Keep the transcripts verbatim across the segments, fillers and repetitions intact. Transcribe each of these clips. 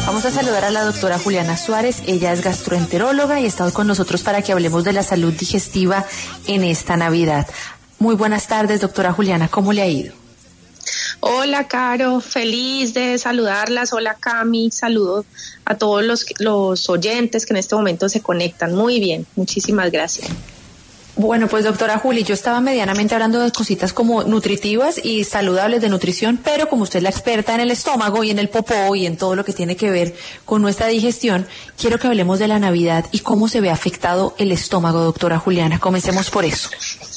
Vamos a saludar a la doctora Juliana Suárez. Ella es gastroenteróloga y está hoy con nosotros para que hablemos de la salud digestiva en esta Navidad. Muy buenas tardes, doctora Juliana. ¿Cómo le ha ido? Hola, Caro. Feliz de saludarlas. Hola, Cami. Saludo a todos los, los oyentes que en este momento se conectan. Muy bien. Muchísimas gracias. Bueno, pues doctora Juli, yo estaba medianamente hablando de cositas como nutritivas y saludables de nutrición, pero como usted es la experta en el estómago y en el popó y en todo lo que tiene que ver con nuestra digestión, quiero que hablemos de la Navidad y cómo se ve afectado el estómago, doctora Juliana. Comencemos por eso.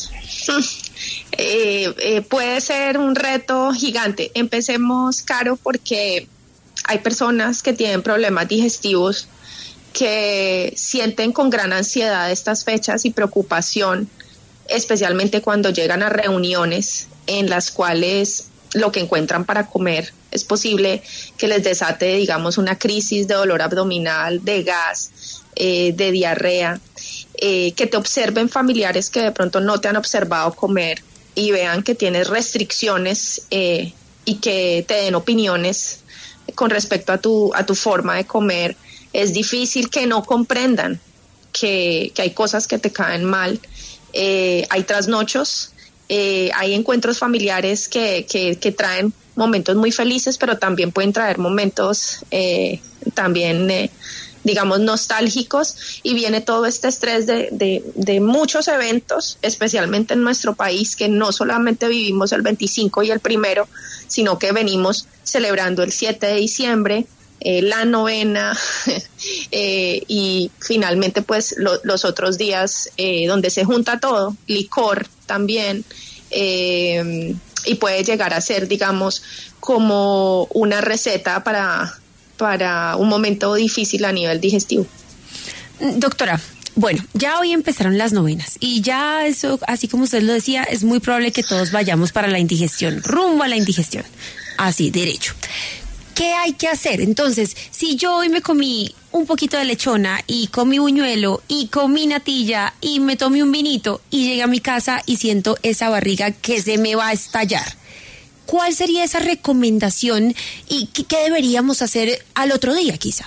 Eh, eh, puede ser un reto gigante. Empecemos, Caro, porque hay personas que tienen problemas digestivos que sienten con gran ansiedad estas fechas y preocupación, especialmente cuando llegan a reuniones en las cuales lo que encuentran para comer es posible que les desate, digamos, una crisis de dolor abdominal, de gas, eh, de diarrea, eh, que te observen familiares que de pronto no te han observado comer y vean que tienes restricciones eh, y que te den opiniones con respecto a tu, a tu forma de comer. Es difícil que no comprendan que, que hay cosas que te caen mal, eh, hay trasnochos, eh, hay encuentros familiares que, que, que traen momentos muy felices, pero también pueden traer momentos eh, también, eh, digamos, nostálgicos, y viene todo este estrés de, de, de muchos eventos, especialmente en nuestro país, que no solamente vivimos el veinticinco y el primero, sino que venimos celebrando el siete de diciembre, Eh, la novena eh, y finalmente pues lo, los otros días eh, donde se junta todo, licor también, eh, y puede llegar a ser, digamos, como una receta para, para un momento difícil a nivel digestivo. Doctora, bueno, ya hoy empezaron las novenas y ya eso, así como usted lo decía, es muy probable que todos vayamos para la indigestión, rumbo a la indigestión, así, derecho. ¿Qué hay que hacer? Entonces, si yo hoy me comí un poquito de lechona y comí buñuelo y comí natilla y me tomé un vinito y llegué a mi casa y siento esa barriga que se me va a estallar, ¿cuál sería esa recomendación y qué, qué deberíamos hacer al otro día quizá?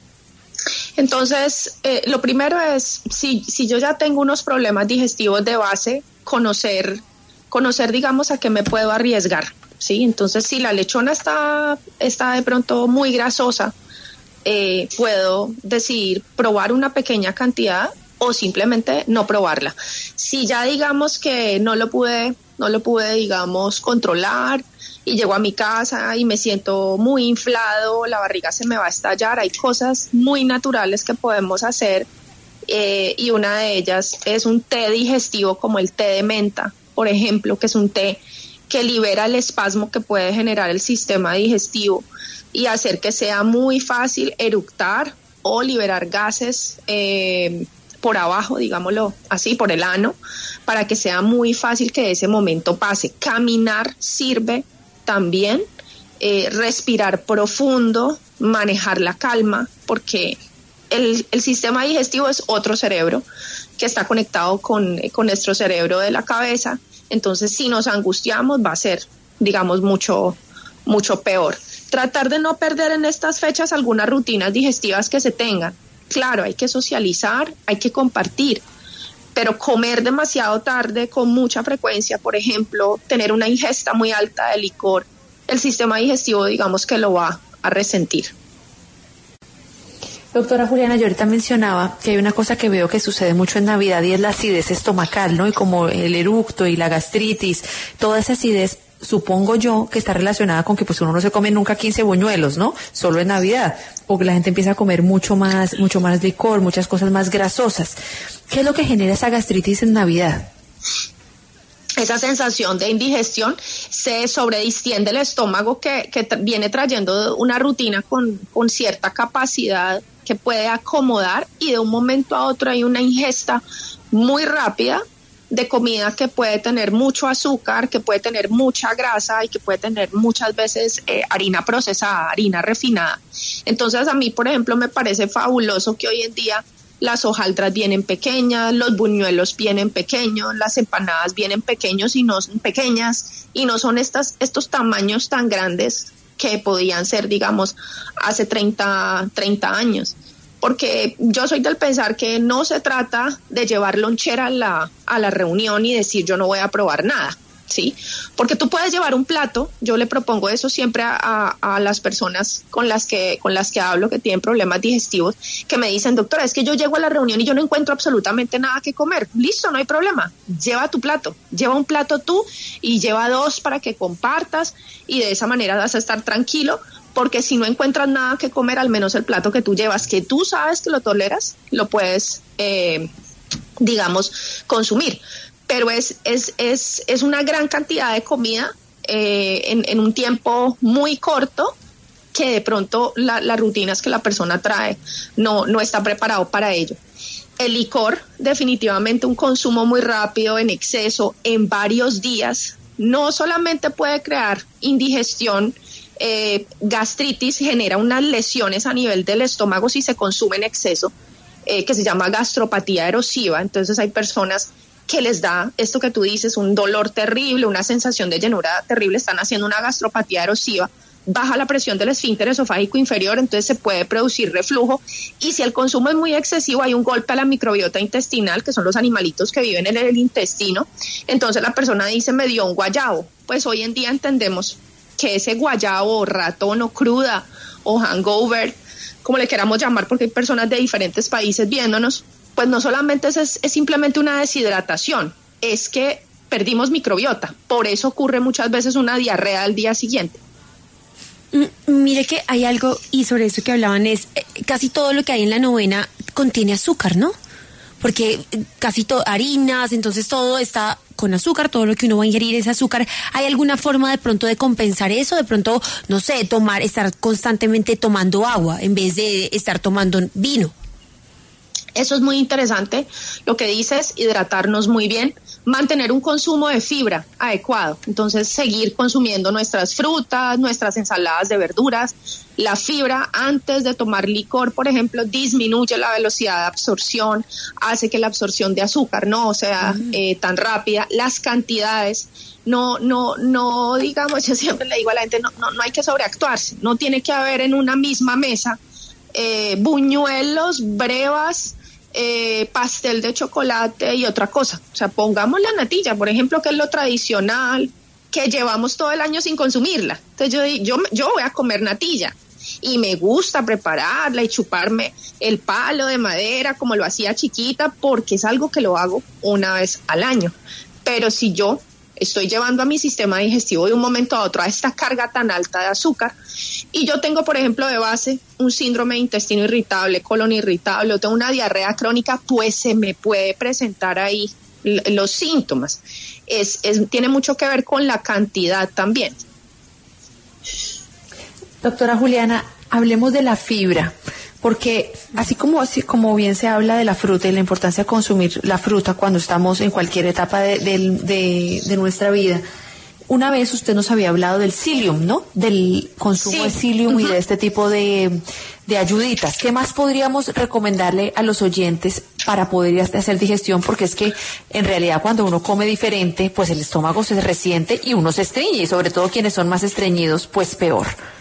Entonces, eh, lo primero es, si, si yo ya tengo unos problemas digestivos de base, conocer, conocer, digamos, a qué me puedo arriesgar. Sí, entonces si la lechona está, está de pronto muy grasosa, eh, puedo decidir probar una pequeña cantidad o simplemente no probarla. Si ya digamos que no lo pude, no lo pude, digamos, controlar y llego a mi casa y me siento muy inflado, la barriga se me va a estallar, hay cosas muy naturales que podemos hacer, eh, y una de ellas es un té digestivo como el té de menta, por ejemplo, que es un té que libera el espasmo que puede generar el sistema digestivo y hacer que sea muy fácil eructar o liberar gases eh, por abajo, digámoslo así, por el ano, para que sea muy fácil que ese momento pase. Caminar sirve también, eh, respirar profundo, manejar la calma, porque el, el sistema digestivo es otro cerebro que está conectado con, con nuestro cerebro de la cabeza. Entonces, si nos angustiamos, va a ser, digamos, mucho, mucho peor. Tratar de no perder en estas fechas algunas rutinas digestivas que se tengan. Claro, hay que socializar, hay que compartir, pero comer demasiado tarde con mucha frecuencia, por ejemplo, tener una ingesta muy alta de licor, el sistema digestivo, digamos, que lo va a resentir. Doctora Juliana, yo ahorita mencionaba que hay una cosa que veo que sucede mucho en Navidad y es la acidez estomacal, ¿no? Y como el eructo y la gastritis, toda esa acidez, supongo yo que está relacionada con que pues uno no se come nunca quince buñuelos, ¿no? Solo en Navidad. O que la gente empieza a comer mucho más, mucho más licor, muchas cosas más grasosas. ¿Qué es lo que genera esa gastritis en Navidad? Esa sensación de indigestión, se sobredistiende el estómago que, que tra- viene trayendo una rutina con, con cierta capacidad que puede acomodar, y de un momento a otro hay una ingesta muy rápida de comida que puede tener mucho azúcar, que puede tener mucha grasa y que puede tener muchas veces eh, harina procesada, harina refinada. Entonces a mí, por ejemplo, me parece fabuloso que hoy en día las hojaldras vienen pequeñas, los buñuelos vienen pequeños, las empanadas vienen pequeños y no son pequeñas y no son estas, estos tamaños tan grandes que podían ser, digamos, hace treinta años. Porque yo soy del pensar que no se trata de llevar lonchera a la, a la reunión y decir yo no voy a probar nada, ¿sí? Porque tú puedes llevar un plato, yo le propongo eso siempre a, a, a las personas con las que con las que hablo que tienen problemas digestivos, que me dicen, doctora, es que yo llego a la reunión y yo no encuentro absolutamente nada que comer. Listo, no hay problema, lleva tu plato, lleva un plato tú y lleva dos para que compartas y de esa manera vas a estar tranquilo, porque si no encuentras nada que comer, al menos el plato que tú llevas, que tú sabes que lo toleras, lo puedes, eh, digamos, consumir. Pero es, es, es, es una gran cantidad de comida eh, en, en un tiempo muy corto, que de pronto la, las rutinas que la persona trae no, no está preparado para ello. El licor, definitivamente un consumo muy rápido, en exceso, en varios días, no solamente puede crear indigestión, eh, gastritis, genera unas lesiones a nivel del estómago si se consume en exceso, eh, que se llama gastropatía erosiva. Entonces hay personas que les da esto que tú dices, un dolor terrible, una sensación de llenura terrible, están haciendo una gastropatía erosiva, baja la presión del esfínter esofágico inferior, entonces se puede producir reflujo, y si el consumo es muy excesivo hay un golpe a la microbiota intestinal, que son los animalitos que viven en el intestino. Entonces la persona dice, me dio un guayabo. Pues hoy en día entendemos que ese guayabo o ratón o cruda o hangover, como le queramos llamar, porque hay personas de diferentes países viéndonos, pues no solamente es, es simplemente una deshidratación, es que perdimos microbiota. Por eso ocurre muchas veces una diarrea al día siguiente. Mire que hay algo, y sobre eso que hablaban es, eh, casi todo lo que hay en la novena contiene azúcar, ¿no? Porque casi todo, harinas, entonces todo está con azúcar, todo lo que uno va a ingerir es azúcar. ¿Hay alguna forma de pronto de compensar eso? De pronto, no sé, tomar, estar constantemente tomando agua en vez de estar tomando vino. Eso es muy interesante. Lo que dices, hidratarnos muy bien, mantener un consumo de fibra adecuado. Entonces, seguir consumiendo nuestras frutas, nuestras ensaladas de verduras. La fibra, antes de tomar licor, por ejemplo, disminuye la velocidad de absorción, hace que la absorción de azúcar no sea mm. eh, tan rápida. Las cantidades, no, no, no, digamos, yo siempre le digo a la gente, no, no, no hay que sobreactuarse. No tiene que haber en una misma mesa eh, buñuelos, brevas, Eh, pastel de chocolate y otra cosa. O sea, pongamos la natilla, por ejemplo, que es lo tradicional, que llevamos todo el año sin consumirla. Entonces yo, yo, yo voy a comer natilla y me gusta prepararla y chuparme el palo de madera como lo hacía chiquita, porque es algo que lo hago una vez al año. Pero si yo estoy llevando a mi sistema digestivo de un momento a otro a esta carga tan alta de azúcar, y yo tengo, por ejemplo, de base un síndrome de intestino irritable, colon irritable, o tengo una diarrea crónica, pues se me puede presentar ahí los síntomas. Es, es, tiene mucho que ver con la cantidad también. Doctora Juliana, hablemos de la fibra, porque así como así como bien se habla de la fruta y la importancia de consumir la fruta cuando estamos en cualquier etapa de, de, de, de nuestra vida, una vez usted nos había hablado del psyllium, ¿no? Del consumo sí. de psyllium uh-huh. y de este tipo de, de ayuditas. ¿Qué más podríamos recomendarle a los oyentes para poder hacer digestión? Porque es que en realidad cuando uno come diferente, pues el estómago se resiente y uno se estreñe, y sobre todo quienes son más estreñidos, pues peor.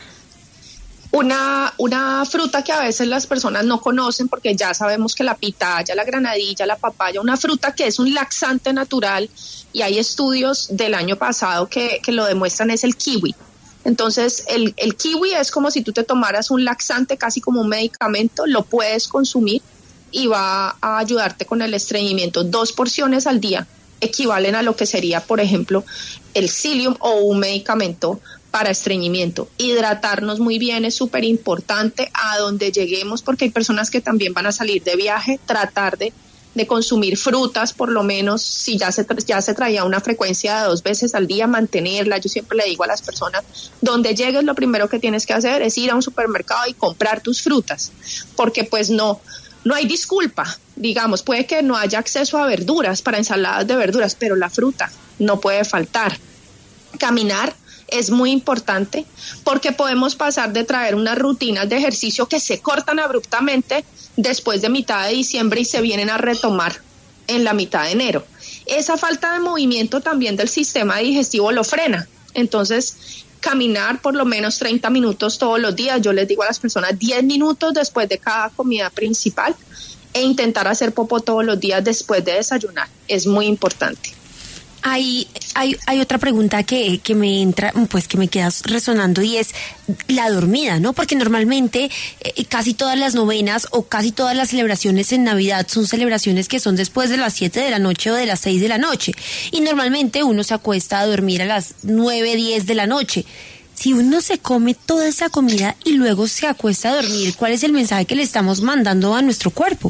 Una, una fruta que a veces las personas no conocen, porque ya sabemos que la pitaya, la granadilla, la papaya, una fruta que es un laxante natural, y hay estudios del año pasado que, que lo demuestran, es el kiwi. Entonces el, el kiwi es como si tú te tomaras un laxante, casi como un medicamento, lo puedes consumir y va a ayudarte con el estreñimiento. Dos porciones al día equivalen a lo que sería, por ejemplo, el psyllium o un medicamento para estreñimiento. Hidratarnos muy bien es súper importante a donde lleguemos, porque hay personas que también van a salir de viaje, tratar de, de consumir frutas, por lo menos si ya se, ya se traía una frecuencia de dos veces al día, mantenerla. Yo siempre le digo a las personas, donde llegues lo primero que tienes que hacer es ir a un supermercado y comprar tus frutas, porque pues no, no hay disculpa, digamos, puede que no haya acceso a verduras para ensaladas de verduras, pero la fruta no puede faltar. Caminar es muy importante, porque podemos pasar de traer unas rutinas de ejercicio que se cortan abruptamente después de mitad de diciembre y se vienen a retomar en la mitad de enero. Esa falta de movimiento también del sistema digestivo lo frena. Entonces, caminar por lo menos treinta minutos todos los días. Yo les digo a las personas diez minutos después de cada comida principal e intentar hacer popó todos los días después de desayunar. Es muy importante. Hay, hay, hay otra pregunta que, que me entra, pues que me queda resonando, y es la dormida, ¿no? Porque normalmente eh, casi todas las novenas o casi todas las celebraciones en Navidad son celebraciones que son después de las siete de la noche o de las seis de la noche. Y normalmente uno se acuesta a dormir a las nueve, diez de la noche. Si uno se come toda esa comida y luego se acuesta a dormir, ¿cuál es el mensaje que le estamos mandando a nuestro cuerpo?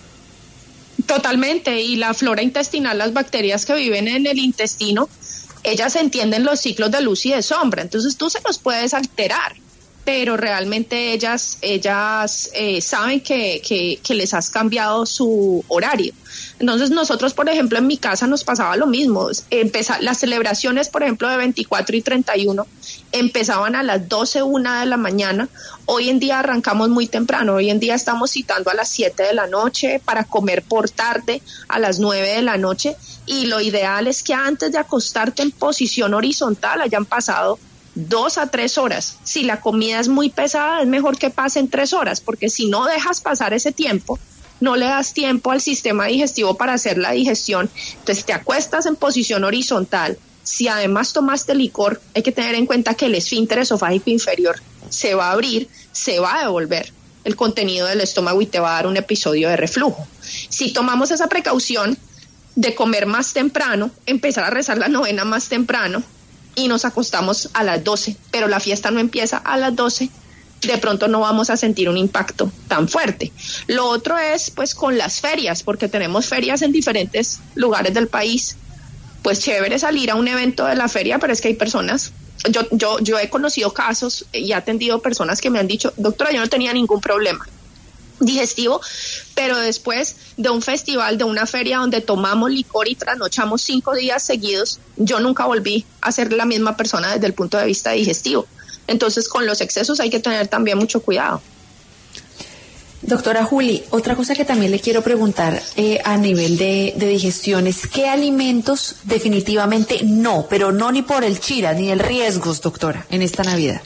Totalmente, y la flora intestinal, las bacterias que viven en el intestino, ellas entienden los ciclos de luz y de sombra, entonces tú se los puedes alterar, pero realmente ellas ellas eh, saben que, que, que les has cambiado su horario. Entonces nosotros, por ejemplo, en mi casa nos pasaba lo mismo. Empeza, las celebraciones, por ejemplo, de veinticuatro y treinta y uno empezaban a las doce, una de la mañana. Hoy en día arrancamos muy temprano. Hoy en día estamos citando a las siete de la noche para comer por tarde a las nueve de la noche. Y lo ideal es que antes de acostarte en posición horizontal hayan pasado dos a tres horas. Si la comida es muy pesada, es mejor que pasen tres horas, porque si no dejas pasar ese tiempo, no le das tiempo al sistema digestivo para hacer la digestión. Entonces te acuestas en posición horizontal. Si además tomaste licor, hay que tener en cuenta que el esfínter esofágico inferior se va a abrir, se va a devolver el contenido del estómago y te va a dar un episodio de reflujo. Si tomamos esa precaución de comer más temprano, empezar a rezar la novena más temprano, y nos acostamos a las doce, pero la fiesta no empieza a las doce, de pronto no vamos a sentir un impacto tan fuerte. Lo otro es pues con las ferias, porque tenemos ferias en diferentes lugares del país. Pues chévere salir a un evento de la feria, pero es que hay personas, yo, yo, yo he conocido casos y he atendido personas que me han dicho, doctora, yo no tenía ningún problema digestivo, pero después de un festival, de una feria donde tomamos licor y trasnochamos cinco días seguidos, yo nunca volví a ser la misma persona desde el punto de vista digestivo. Entonces, con los excesos hay que tener también mucho cuidado. Doctora Juli, otra cosa que también le quiero preguntar eh, a nivel de, de digestión es ¿qué alimentos definitivamente no, pero no ni por el chira, ni el riesgos, doctora, en esta Navidad?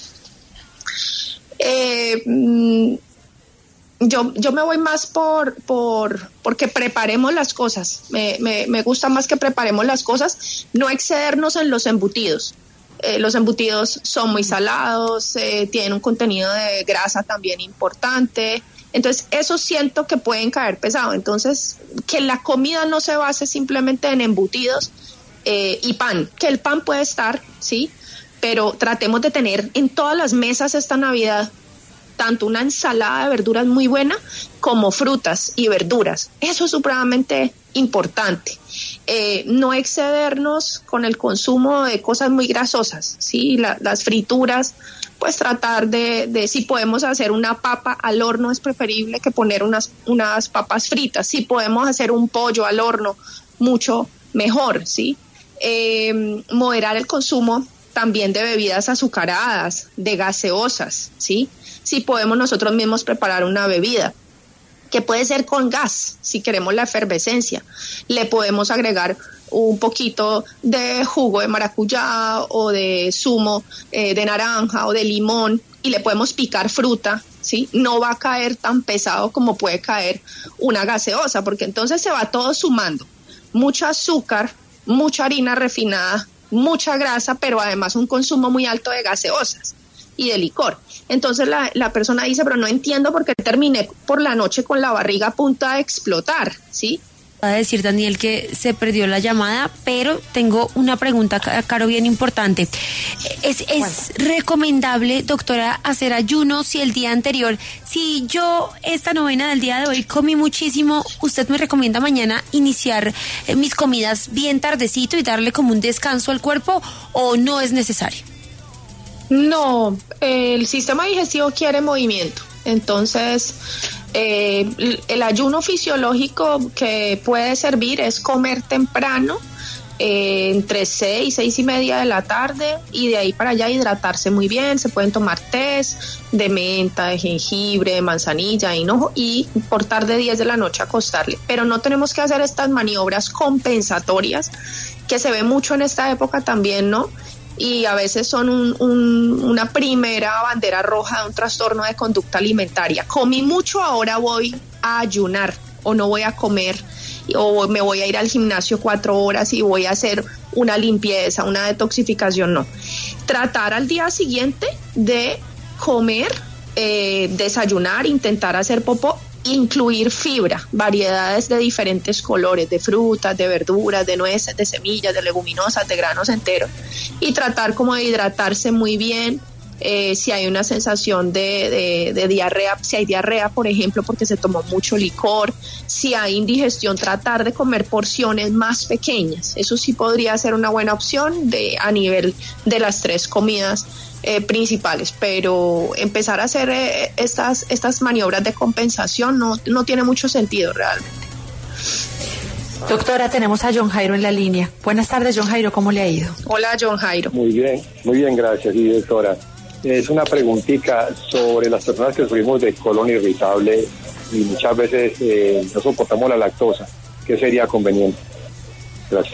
Eh... Mm, Yo, yo me voy más por, por, porque preparemos las cosas. Me, me, me gusta más que preparemos las cosas, no excedernos en los embutidos. Eh, los embutidos son muy salados, eh, tienen un contenido de grasa también importante. Entonces, eso siento que pueden caer pesado. Entonces, que la comida no se base simplemente en embutidos eh, y pan, que el pan puede estar, sí, pero tratemos de tener en todas las mesas esta Navidad tanto una ensalada de verduras muy buena como frutas y verduras. Eso es supremamente importante. Eh, no excedernos con el consumo de cosas muy grasosas, ¿sí? La, las frituras, pues tratar de, de, si podemos hacer una papa al horno es preferible que poner unas, unas papas fritas. Si podemos hacer un pollo al horno, mucho mejor, ¿sí? Eh, moderar el consumo también de bebidas azucaradas, de gaseosas, ¿sí? Si podemos nosotros mismos preparar una bebida, que puede ser con gas, si queremos la efervescencia, le podemos agregar un poquito de jugo de maracuyá o de zumo eh, de naranja o de limón y le podemos picar fruta, ¿sí? No va a caer tan pesado como puede caer una gaseosa, porque entonces se va todo sumando, mucho azúcar, mucha harina refinada, mucha grasa, pero además un consumo muy alto de gaseosas y de licor. Entonces la, la persona dice, pero no entiendo por qué terminé por la noche con la barriga a punto de explotar, ¿sí? Va a decir Daniel que se perdió la llamada, pero tengo una pregunta, Caro, bien importante. ¿Es, es recomendable, doctora, hacer ayuno si el día anterior, si yo esta novena del día de hoy comí muchísimo, usted me recomienda mañana iniciar eh, mis comidas bien tardecito y darle como un descanso al cuerpo, o no es necesario? No, el sistema digestivo quiere movimiento, entonces eh, el ayuno fisiológico que puede servir es comer temprano, eh, entre seis, seis y media de la tarde, y de ahí para allá hidratarse muy bien. Se pueden tomar tés de menta, de jengibre, de manzanilla, hinojo, y por tarde diez de la noche acostarle, pero no tenemos que hacer estas maniobras compensatorias que se ve mucho en esta época también, ¿no? y a veces son un, un, una primera bandera roja de un trastorno de conducta alimentaria. Comí mucho, ahora voy a ayunar o no voy a comer, o me voy a ir al gimnasio cuatro horas y voy a hacer una limpieza, una detoxificación. No. Tratar al día siguiente de comer, eh, desayunar, intentar hacer popó, incluir fibra, variedades de diferentes colores, de frutas, de verduras, de nueces, de semillas, de leguminosas, de granos enteros, y tratar como de hidratarse muy bien. Eh, si hay una sensación de, de, de diarrea, si hay diarrea, por ejemplo, porque se tomó mucho licor, si hay indigestión, tratar de comer porciones más pequeñas. Eso sí podría ser una buena opción de, a nivel de las tres comidas eh, principales, pero empezar a hacer eh, estas, estas maniobras de compensación no, no tiene mucho sentido realmente. Doctora, tenemos a John Jairo en la línea. Buenas tardes, John Jairo, ¿cómo le ha ido? Hola, John Jairo. Muy bien, muy bien, gracias, sí, doctora. Es una preguntita sobre las personas que sufrimos de colon irritable y muchas veces eh, no soportamos la lactosa. ¿Qué sería conveniente? Gracias.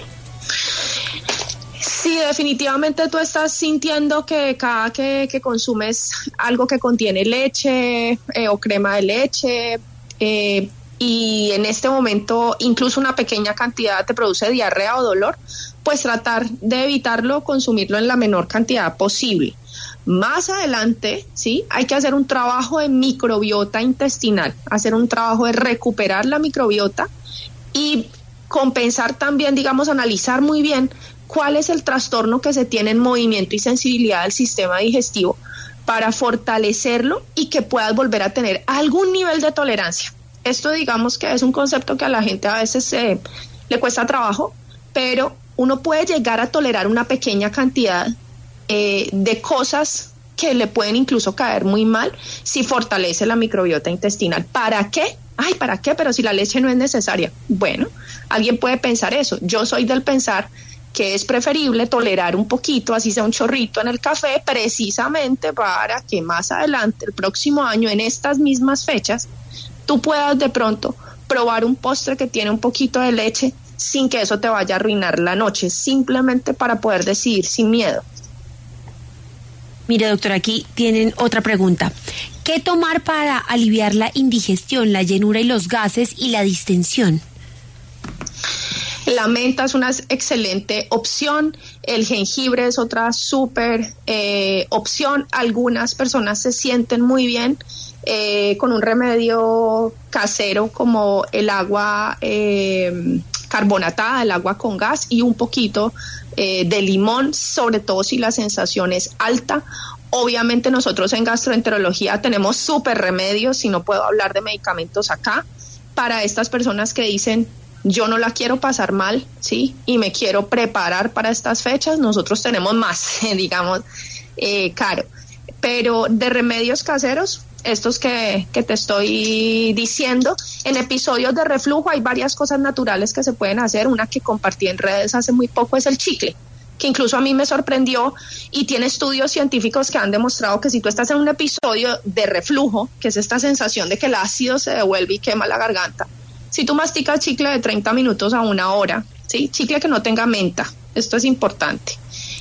Sí, definitivamente tú estás sintiendo que cada que, que consumes algo que contiene leche eh, o crema de leche, eh, y en este momento incluso una pequeña cantidad te produce diarrea o dolor, pues tratar de evitarlo, consumirlo en la menor cantidad posible. Más adelante, sí, hay que hacer un trabajo de microbiota intestinal, hacer un trabajo de recuperar la microbiota y compensar también, digamos, analizar muy bien cuál es el trastorno que se tiene en movimiento y sensibilidad del sistema digestivo para fortalecerlo y que puedas volver a tener algún nivel de tolerancia. Esto, digamos, que es un concepto que a la gente a veces eh, le cuesta trabajo, pero uno puede llegar a tolerar una pequeña cantidad eh, de cosas que le pueden incluso caer muy mal si fortalece la microbiota intestinal. ¿Para qué? Ay, ¿para qué? Pero si la leche no es necesaria. Bueno, alguien puede pensar eso. Yo soy del pensar que es preferible tolerar un poquito, así sea un chorrito en el café, precisamente para que más adelante, el próximo año, en estas mismas fechas, tú puedas de pronto probar un postre que tiene un poquito de leche sin que eso te vaya a arruinar la noche, simplemente para poder decidir sin miedo. Mire, doctora, aquí tienen otra pregunta. ¿Qué tomar para aliviar la indigestión, la llenura y los gases y la distensión? La menta es una excelente opción, el jengibre es otra súper eh, opción. Algunas personas se sienten muy bien eh, con un remedio casero como el agua eh, carbonatada, el agua con gas y un poquito eh, de limón, sobre todo si la sensación es alta. Obviamente nosotros en gastroenterología tenemos súper remedios, si no puedo hablar de medicamentos acá, para estas personas que dicen yo no la quiero pasar mal, ¿sí? Y me quiero preparar para estas fechas, nosotros tenemos más, digamos, eh, caro. Pero de remedios caseros, estos que, que te estoy diciendo, en episodios de reflujo hay varias cosas naturales que se pueden hacer. Una que compartí en redes hace muy poco es el chicle, que incluso a mí me sorprendió y tiene estudios científicos que han demostrado que si tú estás en un episodio de reflujo, que es esta sensación de que el ácido se devuelve y quema la garganta, si tú masticas chicle de treinta minutos a una hora, ¿sí? Chicle que no tenga menta, esto es importante,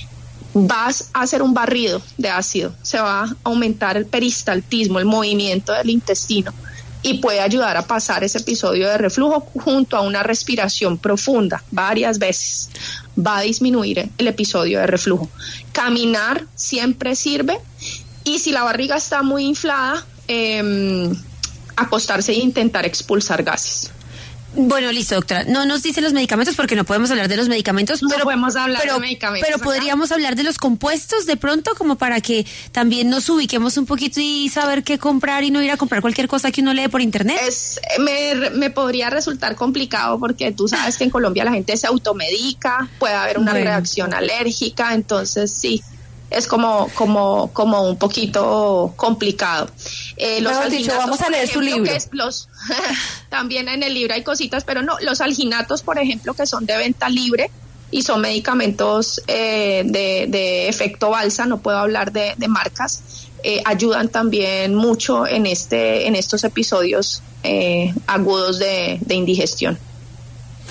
vas a hacer un barrido de ácido, se va a aumentar el peristaltismo, el movimiento del intestino, y puede ayudar a pasar ese episodio de reflujo junto a una respiración profunda varias veces. Va a disminuir el episodio de reflujo. Caminar siempre sirve, y si la barriga está muy inflada, eh, acostarse e intentar expulsar gases. Bueno, listo, doctora. No nos dice los medicamentos porque no podemos hablar de los medicamentos. No pero, podemos hablar pero, de medicamentos. Pero podríamos acá hablar de los compuestos de pronto, como para que también nos ubiquemos un poquito y saber qué comprar y no ir a comprar cualquier cosa que uno lee por internet. Es, me, me podría resultar complicado porque tú sabes que en Colombia la gente se automedica, puede haber una bueno. reacción alérgica, entonces sí. Es como como como un poquito complicado. Eh, los alginatos, dicho, vamos a leer ejemplo, su libro. Que es los, también en el libro hay cositas, pero no, los alginatos, por ejemplo, que son de venta libre y son medicamentos eh, de, de efecto balsa, no puedo hablar de, de marcas, eh, ayudan también mucho en este en estos episodios eh, agudos de, de indigestión.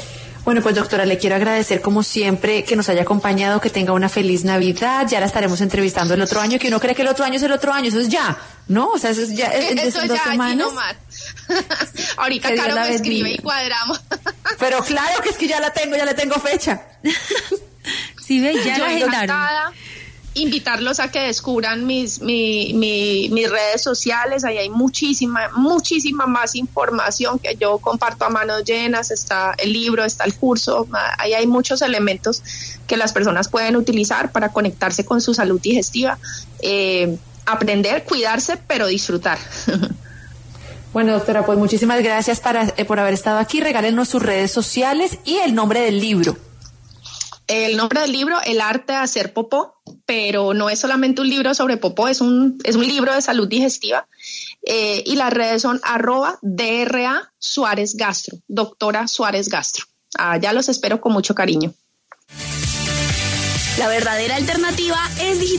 Bueno, pues doctora, le quiero agradecer como siempre que nos haya acompañado, que tenga una feliz Navidad. Ya la estaremos entrevistando el otro año, que uno cree que el otro año es el otro año, eso es ya, ¿no? O sea, eso es ya, es, eso es ya, dos semanas. Ahorita Caro me escribe y cuadramos. Pero claro que es que ya la tengo, ya le tengo fecha. Sí, ve, ya Yo la agendaron. encantada. Invitarlos a que descubran mis, mi, mi, mis redes sociales. Ahí hay muchísima, muchísima más información que yo comparto a manos llenas. Está el libro, está el curso. Ahí hay muchos elementos que las personas pueden utilizar para conectarse con su salud digestiva. Eh, aprender, cuidarse, pero disfrutar. Bueno, doctora, pues muchísimas gracias para, eh, por haber estado aquí. Regálenos sus redes sociales y el nombre del libro. El nombre del libro, El arte de hacer popó, pero no es solamente un libro sobre popó, es un, es un libro de salud digestiva. Eh, y las redes son arroba D R A Suárez Gastro, doctora Suárez Gastro. Ah, ya los espero con mucho cariño. La verdadera alternativa es digital.